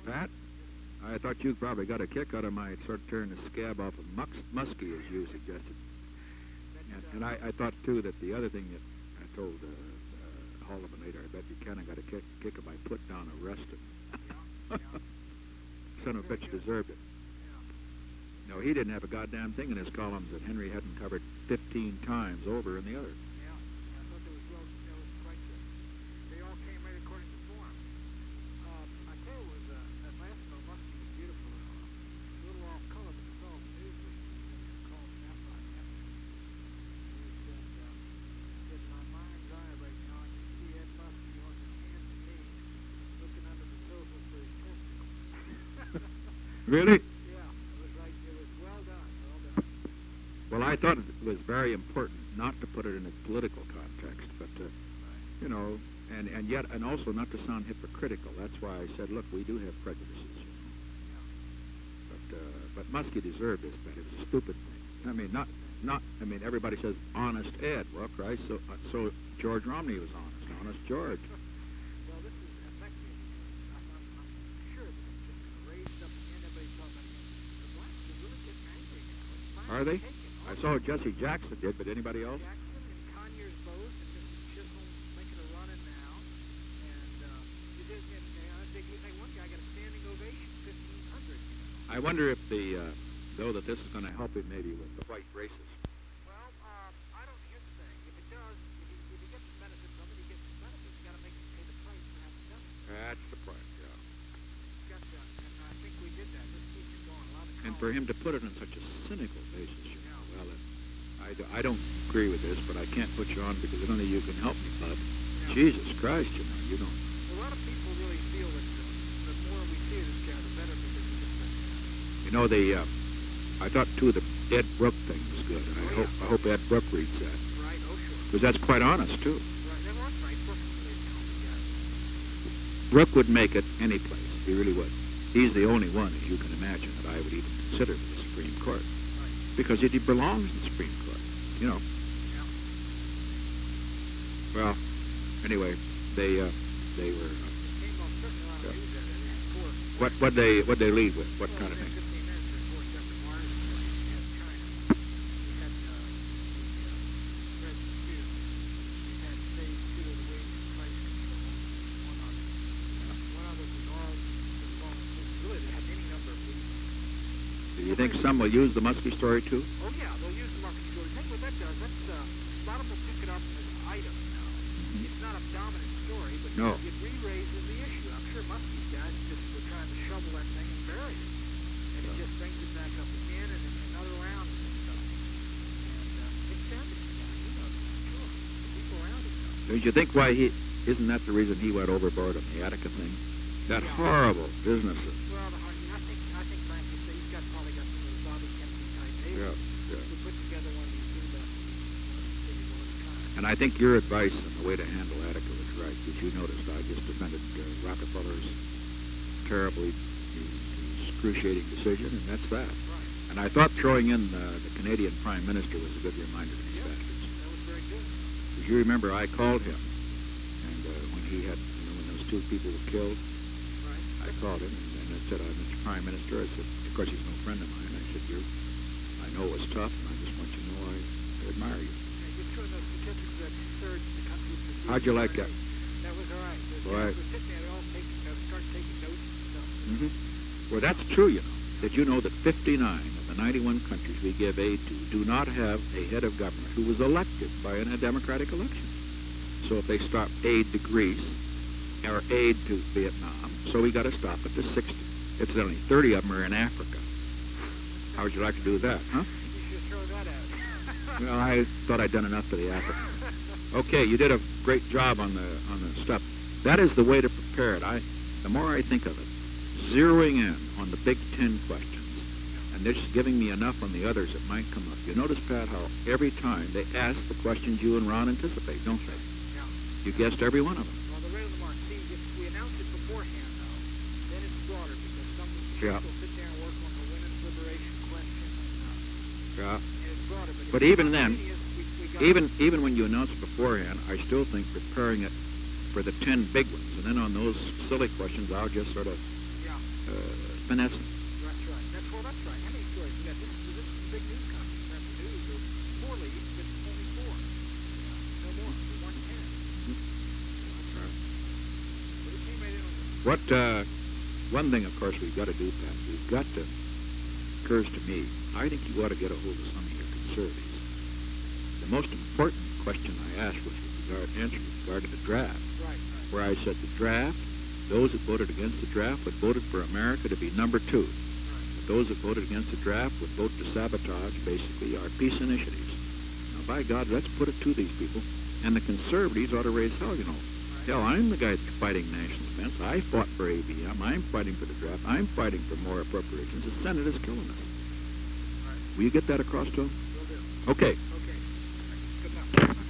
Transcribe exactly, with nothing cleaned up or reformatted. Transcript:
Pat, I thought you probably got a kick out of my sort of turning the scab off of mux, muskie, as you suggested. And, and I, I thought, too, that the other thing that I told uh, uh, Haldeman later, I bet you kind of got a kick, kick of my put down arrested. Son of a bitch deserved it. No, he didn't have a goddamn thing in his columns that Henry hadn't covered fifteen times over in the other. Yeah, I thought that was well, that was quite good. They all came right according to form. Uh, I tell you, it was, uh, that last one, Muskie was beautiful. Uh, a little off color, but it's all news was called Napa. He said, uh, in my mind's eye right now, I can see Ed Muskie on his hands and knees, looking under the sofa for his testicles. Really? Well, I thought it was very important not to put it in a political context, but, uh, you know, and, and yet, and also not to sound hypocritical. That's why I said, look, we do have prejudices, you know. But, uh, but Muskie deserved this, but it was a stupid thing. I mean, not, not, I mean, everybody says honest Ed. Well, Christ, so, uh, so George Romney was honest, honest George. Well, this is effective. I'm, I'm, I'm sure that it's just going to raise up again. Everybody's talking about it. The blacks are really getting angry now. Are they? I saw Jesse Jackson did, but anybody else? Jackson and Conyers both, and Mister Chisholm making a run in now. And uh, you did, and, and I think like one guy got a standing ovation, fifteen hundred. You know. I wonder if the, uh, though that this is going to help him maybe with the white races. Well, um, I don't hear the thing. If it does, if he, if he gets the benefit from it, he gets the benefit. You got to make him pay the price for having done it. That's the price, yeah. Got that, and I think we did that. This keeps it going. A lot of and for him to put it on such a cynical basis, you know, well, it, I, do, I don't agree with this, but I can't put you on because only you can help me, bud. Yeah. Jesus Christ, you know, you don't. A lot of people really feel that the, the more we see this guy, the better because he gets that. You know, the, uh, I thought, too, the Ed Brooke thing was good. I oh, hope yeah. I hope Ed Brooke reads that. Right, oh, sure. Because that's quite honest, too. Right, that was right. Brooke was really a talented guy. Brooke would make it any place. He really would. He's the only one, as you can imagine, that I would even consider for the Supreme Court. Right. Because he belongs in the Supreme Court, you know. Yeah. Well, anyway, they uh, they were. Uh, it came off certainly a lot of yeah. news that it had four. What what they what they lead with? What well, kind of thing? fifteen minutes or four separate wires. We had China. We had uh, the uh, Red Two. We had phase two of the wage and price control. One other. Yeah. One other was all the phone. Really, they had any number of these. Do you think some will use the Muskie story too? Oh yeah, they'll use the market story. Think what that does. That's uh, a lot of them will pick it up as an item now. Mm-hmm. It's not a dominant story, but no. it re-raises the issue. I'm sure Muskie's guys just were trying to shovel that thing and bury it, and yeah. it just brings it back up again and, and another round and stuff. And uh, Dick Sanders, guy, he knows that, sure. The people around him know. Don't you think why he isn't that the reason he went overboard on the Attica thing? That yeah. horrible business. Well, the, I think I think frankly, so he's got probably got some of those Bobby Kennedy type neighbors yeah, yeah. who put together one of these two that And I think your advice on the way to handle Attica was right, because you noticed I just defended uh, Rockefeller's terribly excruciating decision, and that's that. Right. And I thought throwing in uh, the Canadian Prime Minister was a good reminder to these yeah, bastards. That was very good. Because you remember I called him, and uh, when he had, you know, when those two people were killed, right. I called him, and, and I said, I'm Mister Prime Minister. I said, of course, he's no friend of mine. I said, you, I know it was tough, and I just want you to know I, I admire you. How'd you like that? That was all right. The right. guys were sitting there, they all take, uh, start taking notes and stuff. Mm-hmm. Well, that's true, you know. Did you know that fifty-nine of the ninety-one countries we give aid to do not have a head of government who was elected by a democratic election? So if they stop aid to Greece or aid to Vietnam, so we got to stop at the sixty. It's only thirty of them are in Africa. How would you like to do that, huh? You should throw that out. Well, I thought I'd done enough for the Africans. Okay, you did a great job on the on the stuff. That is the way to prepare it. I, the more I think of it, zeroing in on the Big Ten questions, and they're just giving me enough on the others that might come up. You notice, Pat, how every time they ask the questions you and Ron anticipate, don't they? Yeah. You guessed every one of them. Well, the rate of the mark. See, if we announce it beforehand, though, then it's broader because some yeah. will sit there and work on the women's liberation question, and, uh, yeah. and it's broader. But, but even then. Even even when you announce it beforehand, I still think preparing it for the ten big ones, and then on those silly questions, I'll just sort of yeah. uh, finesse. That's right. That's well. That's right. How many stories we got? This is this is a big news conference. Not the news. There's four leagues, but only four. You know, no more. We want ten. You know, that's right. But we came right in on the What, uh, one thing, of course, we've got to do, Pat, we've got to, occurs to me, I think you ought to get a hold of some of your conservatives. The most important question I asked was with regard, answer with regard to the draft, right. Right. where I said the draft, those that voted against the draft would voted for America to be number two. Right. But those that voted against the draft would vote to sabotage, basically, our peace initiatives. Now, by God, let's put it to these people. And the conservatives ought to raise hell, you know. Hell, I'm the guy that's fighting national defense. I fought for A B M. I'm fighting for the draft. I'm fighting for more appropriations. The Senate is killing us. Right. Will you get that across to them? Will do. Okay. Okay. Good enough.